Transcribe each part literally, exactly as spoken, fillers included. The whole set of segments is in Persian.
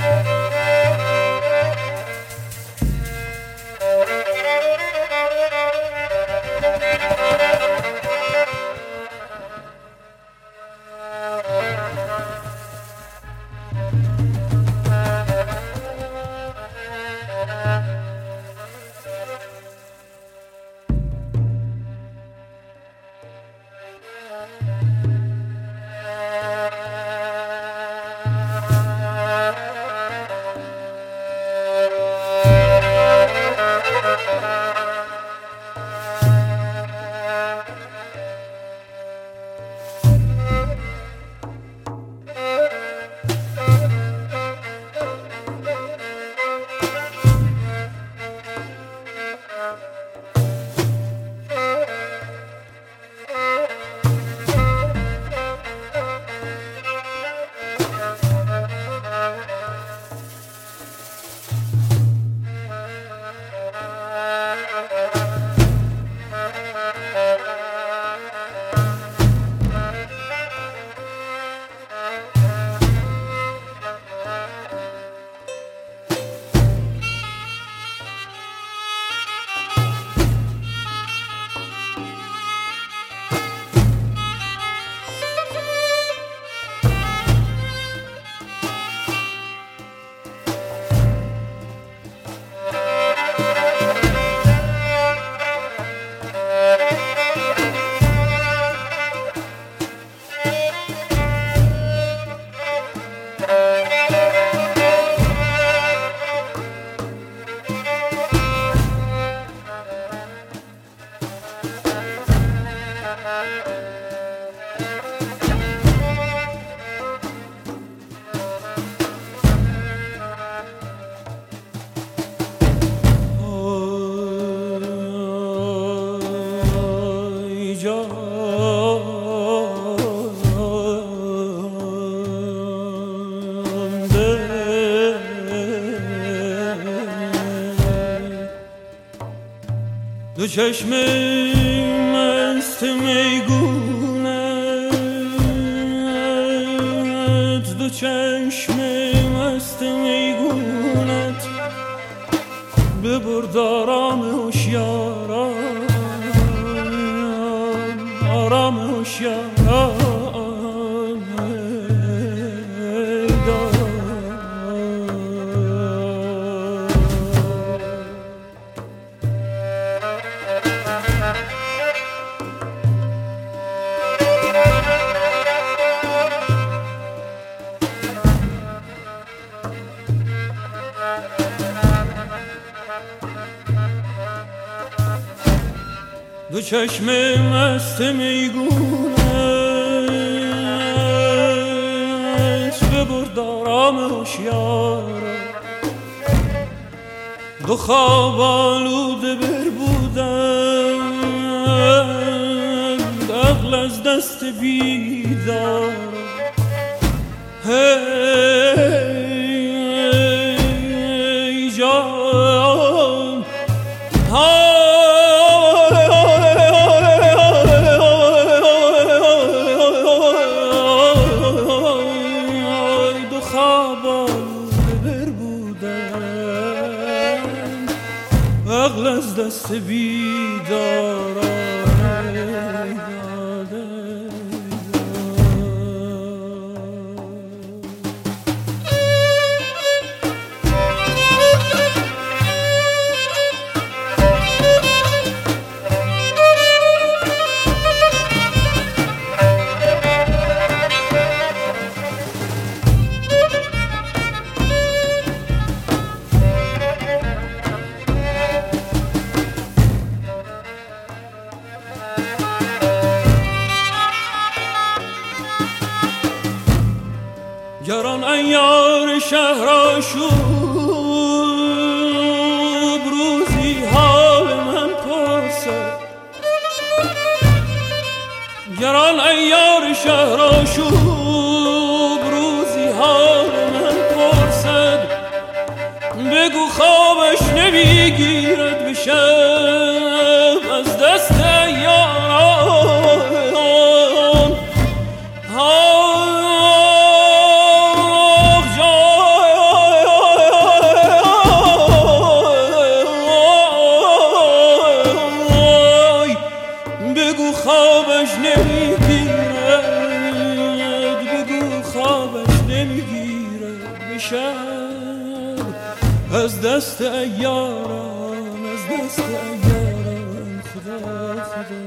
دو چشم مست میگونت، دو چشم مست میگونت ببرد آرام هوشیاران، آرام هوشیاران. دو چشم مست میگونت ببرد آرام هوشیاران، دو خواب آلوده بربودند عقل از دست بیدار. هی جان دو خواب آلوده بربودند عقل از دست بیداران. گران ایار شهر آشوب روزی حال من پرسد، گران ایار شهر آشوب روزی حال من پرسد. بگو خوابش نمیگیرد به شب از دست یاران. آه جان خوابش نمیگیره به شب از دست ایاران، از دست ایاران خدا خدا.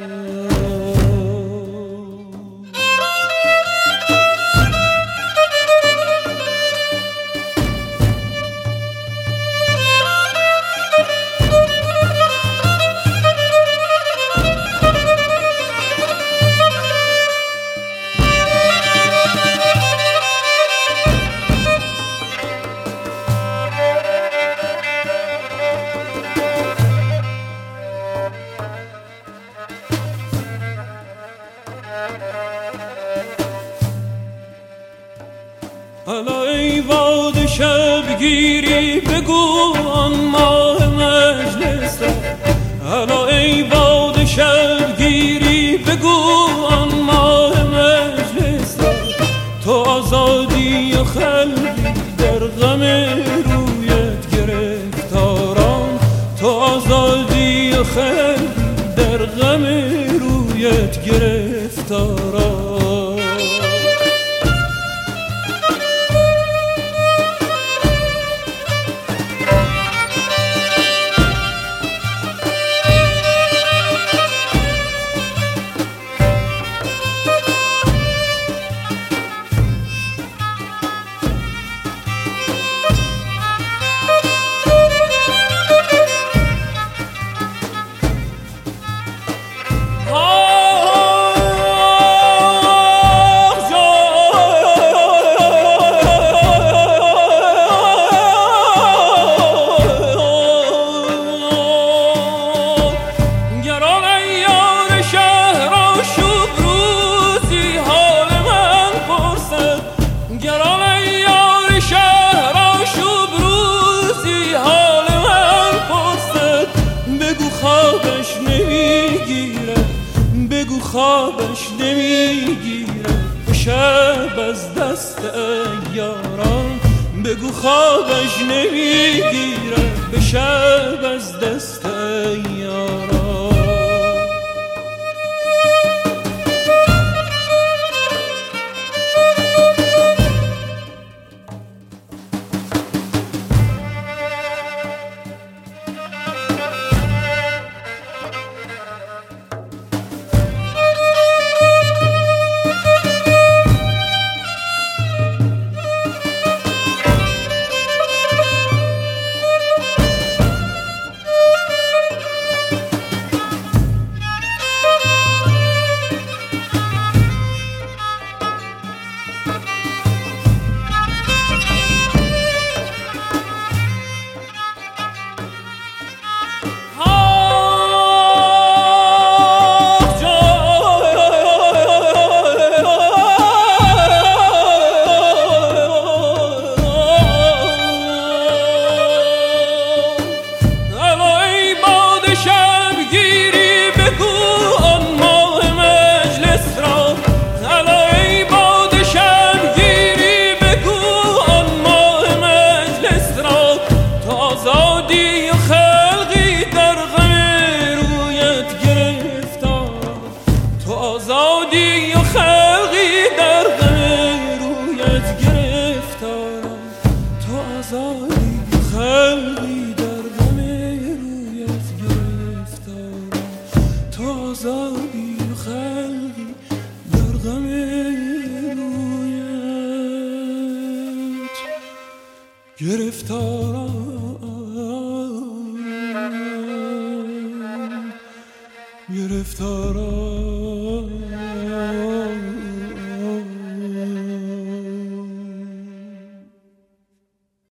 حالا ای باد شبگیری بگو آن ماه مجلس را، حالا ای باد شبگیری بگو آن ماه مجلس را، تو آزادی و خلقی در غم رویت گرفتاران، تو آزادی و خلقی در غم رویت گرفتاران. خوابش نمیگیره به شب از دست ایاران، بگو خوابش نمیگیره به شب از دست ایاران. گرفتاران گرفتاران